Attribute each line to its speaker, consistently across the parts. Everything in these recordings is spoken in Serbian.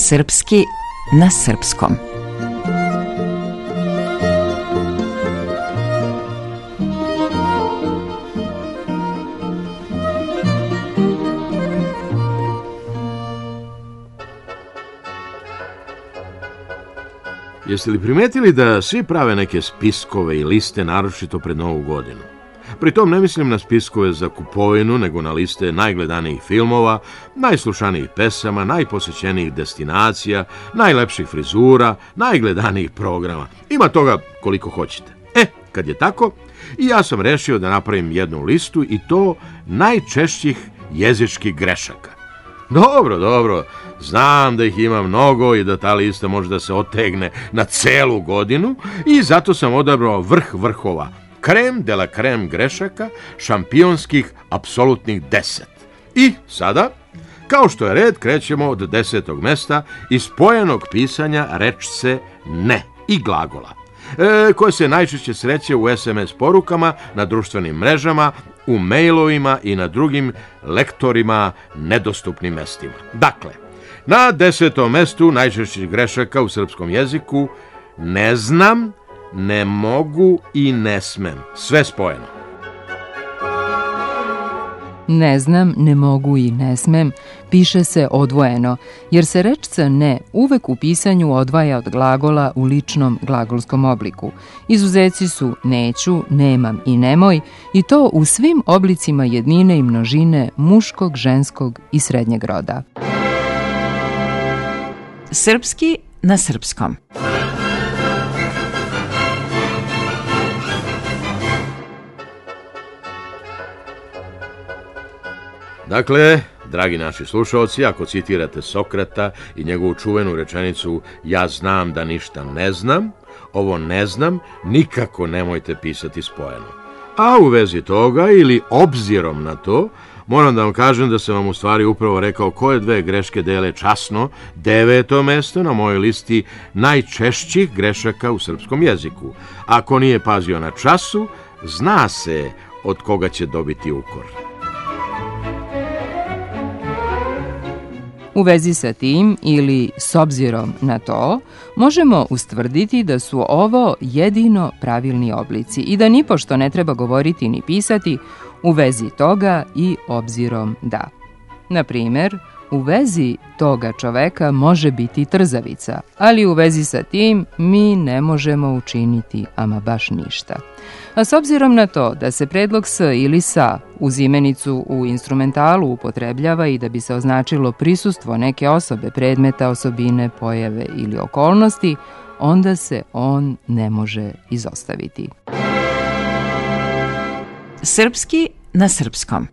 Speaker 1: Srpski na srpskom.
Speaker 2: Jeste li primetili da svi prave neke spiskove i liste, naročito pred Novu godinu? Pritom ne mislim na spiskove za kupovinu, nego na liste najgledanijih filmova, najslušanijih pesama, najposećenijih destinacija, najlepših frizura, najgledanijih programa. Ima toga koliko hoćete. Kad je tako, i ja sam rešio da napravim jednu listu i to najčešćih jezičkih grešaka. Dobro, znam da ih ima mnogo i da ta lista može da se otegne na celu godinu i zato sam odabrao vrh vrhova, krem de la krem grešaka, šampionskih apsolutnih 10. I sada, kao što je red, krećemo od 10. mesta iz spojenog pisanja rečce ne i glagola, koje se najčešće sreće u SMS porukama, na društvenim mrežama, u mailovima i na drugim lektorima nedostupnim mestima. Dakle, na 10. mestu najčešćih grešaka u srpskom jeziku ne znam, ne mogu i ne smem. Sve spojeno.
Speaker 3: Ne znam, ne mogu i ne smem piše se odvojeno, jer se rečca ne uvek u pisanju odvaja od glagola u ličnom glagolskom obliku. Izuzeci su neću, nemam i nemoj, i to u svim oblicima jednine i množine muškog, ženskog i srednjeg roda.
Speaker 1: Srpski na srpskom.
Speaker 2: Dakle, dragi naši slušalci, ako citirate Sokrata i njegovu čuvenu rečenicu ja znam da ništa ne znam, ovo ne znam nikako nemojte pisati spojeno. A u vezi toga ili obzirom na to, moram da vam kažem da sam vam u stvari upravo rekao koje dve greške dele časno 9. mesto na mojoj listi najčešćih grešaka u srpskom jeziku. Ako nije pazio na času, zna se od koga će dobiti ukor.
Speaker 3: U vezi sa tim ili s obzirom na to, možemo ustvrditi da su ovo jedino pravilni oblici i da nipošto ne treba govoriti ni pisati u vezi toga i obzirom da. Na primjer, u vezi toga čoveka može biti trzavica, ali u vezi sa tim mi ne možemo učiniti ama baš ništa. A s obzirom na to da se predlog s ili sa uz imenicu u instrumentalu upotrebljava i da bi se označilo prisustvo neke osobe, predmeta, osobine, pojave ili okolnosti, onda se on ne može izostaviti.
Speaker 1: Srpski na srpskom.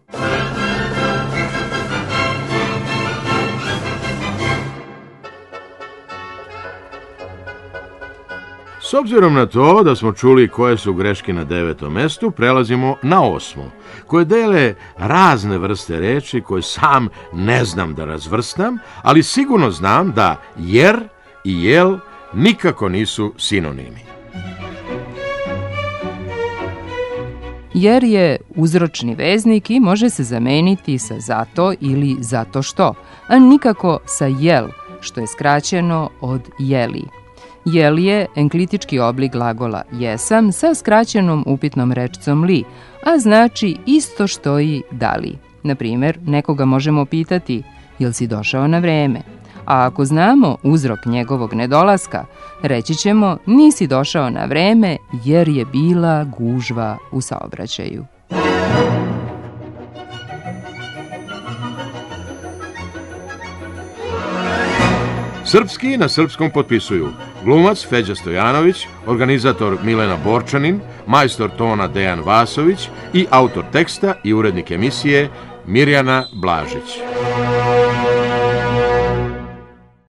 Speaker 2: S obzirom na to da smo čuli koje su greške na 9. mestu, prelazimo na 8. koje dele razne vrste reči koje sam ne znam da razvrstam, ali sigurno znam da jer i jel nikako nisu sinonimi.
Speaker 3: Jer je uzročni veznik i može se zameniti sa zato ili zato što, a nikako sa jel, što je skraćeno od jeli. Jel je enklitički oblik glagola jesam sa skraćenom upitnom rečcom li, a znači isto što i da li. Na primjer, nekoga možemo pitati jel si došao na vreme, a ako znamo uzrok njegovog nedolaska, reći ćemo nisi došao na vreme jer je bila gužva u saobraćaju.
Speaker 2: Srpski na srpskom potpisuju glumac Feđa Stojanović, organizator Milena Borčanin, majstor tona Dejan Vasović i autor teksta i urednik emisije Mirjana Blažić.